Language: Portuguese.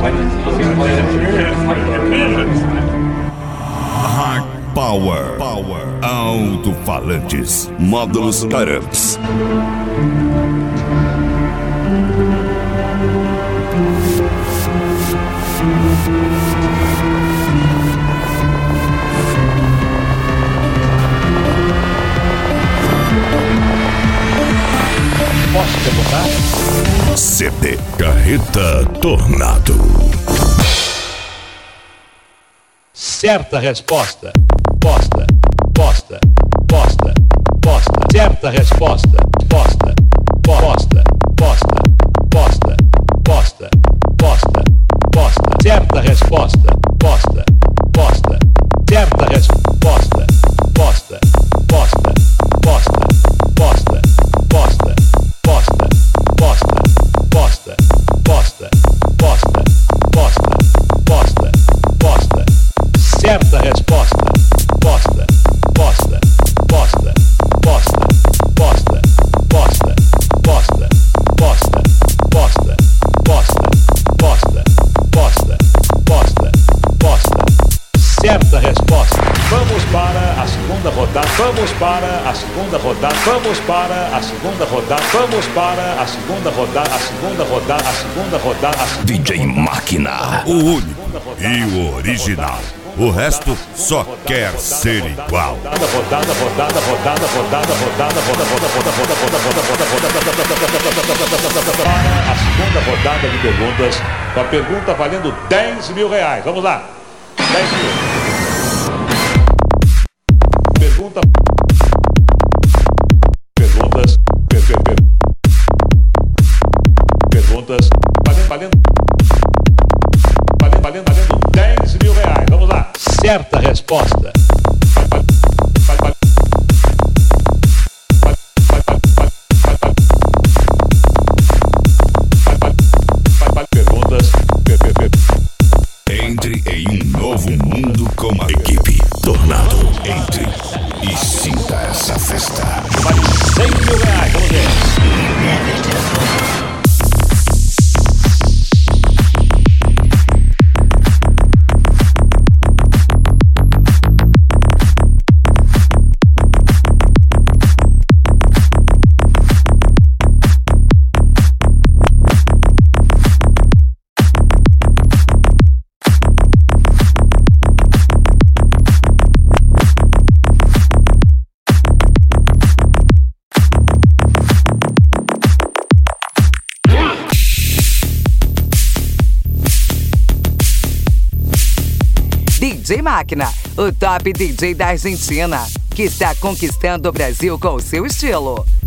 Hard Power. Alto-falantes. Módulos Caramps. Posso perguntar? CD Carreta Tornado. Certa resposta. Posta. Certa resposta. Posta. Certa resposta. Posta. Certa resposta. Posta. Certa resposta. Posta. Certa resposta. Vamos para a segunda rodada. DJ Máquina. O único e o original. O resto só quer ser igual. Para a segunda rodada de perguntas, com a pergunta valendo R$10.000. Vamos lá. 10 mil. Perguntas. Valendo R$10.000. Vamos lá. Certa resposta. Entre em um novo mundo com a equipe Tornado. Entre e sinta essa festa. Vale R$100.000. Vamos ver. DJ Máquina, o top DJ da Argentina, que está conquistando o Brasil com o seu estilo.